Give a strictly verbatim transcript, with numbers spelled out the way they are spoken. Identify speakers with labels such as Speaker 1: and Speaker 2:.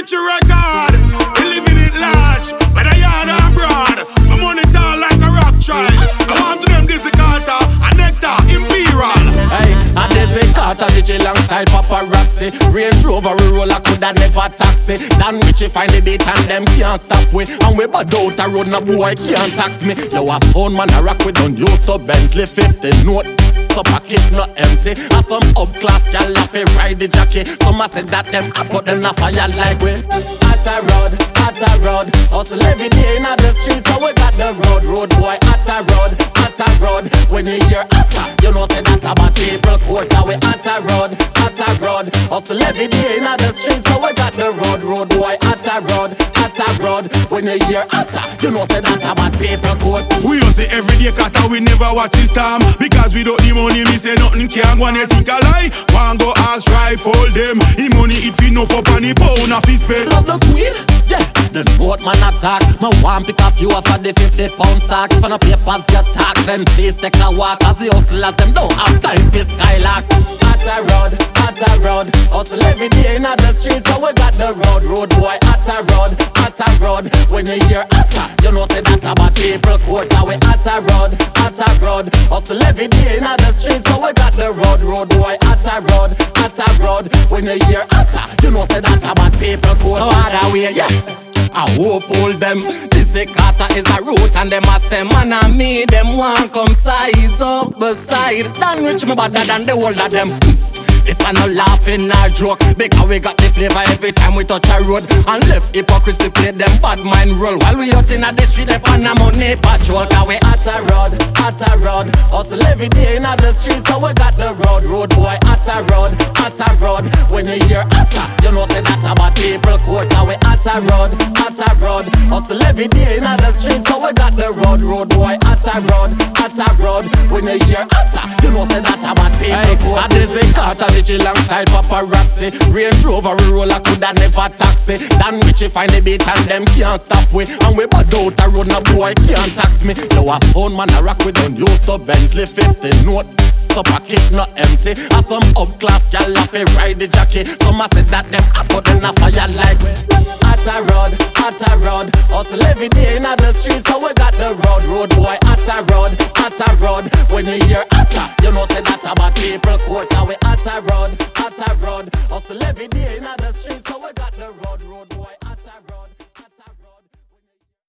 Speaker 1: Richie record. We living it large, whether yard or abroad. My money tall like a rock child. So on to them this is Carter, a Nectar, Imperial.
Speaker 2: Hey, and this is Carter, Richie alongside Paparazzi. Range Rover, we roll, I coulda never taxi. Dan Richie find the beat and them can't stop we. And we bad out a road, no boy can't tax me. Yo, a pound man a rock, we don't use to Bentley fifty note. So pocket not empty. And some up-class gal laugh ride the jockey. Some a say that them up, but them not fire like we. At a road, at a road. Hustle every day in the streets, so we got the road. Road boy, at a road, at a road. When you hear at a, you know say that about people quote. We at a road, at a road. Hustle every day in the streets, so we got the road. Road boy, at a road, at a road. When you hear at a, you know say that about people quote.
Speaker 1: We don't say every day cat we never watch his time. Because we don't need money, me say nothing can't go and you think a lie. One go ask, try, fold them. He money it fi enough up on the pound of his pay.
Speaker 2: Love the queen? Yeah. The boat man attack. My one pick a few off of the fifty pound stock. If no papers you talk, then please take a walk. As the hustlers them don't have time for skylark. At a road, at a road. Hustle every day in the streets, so we got the road. Road boy, at a road, at a road. When you hear at a, you know say that about people quote. We at a road, at a road. Hustle every day in the streets, so we got the road. Road boy, at a road, at a road. When you hear at a, you know say that about people quote. So hard away, yeah. I hope all them. This a Carter is a root and them a stem. And I me them want come size up beside. Dan Rich me better than the whole of them. It's a no laughing or joke, because we got the flavor every time we touch a road. And left hypocrisy play them bad mind role. While we out in the street up on a money patrol. Cause we at a road, at a road. Hustle every day in the streets, so we got the road. Road boy, at a road, at a road. When you hear at a, you know say that about people quote. Cause we at a road, at a road. Hustle every day in the streets, so we got the road. Road boy, at a road, at a road. When you hear at a, you know say that about people quote. And this is Carter Richie alongside Paparazzi. Range Rover, we roll, I coulda never taxi. Dan Richie find the beat and them can't stop we. And we bad out a road, no boy can't tax me. Yo, a pound man a rock, we don't use to Bentley fifty note. So pocket not empty. And some up-class gal laugh ride the jockey. Some a say that them up, but them not fire like we. At a road, at a road. Hustle every day in the streets, so we got the road. Road boy, at a road, at a road. When you hear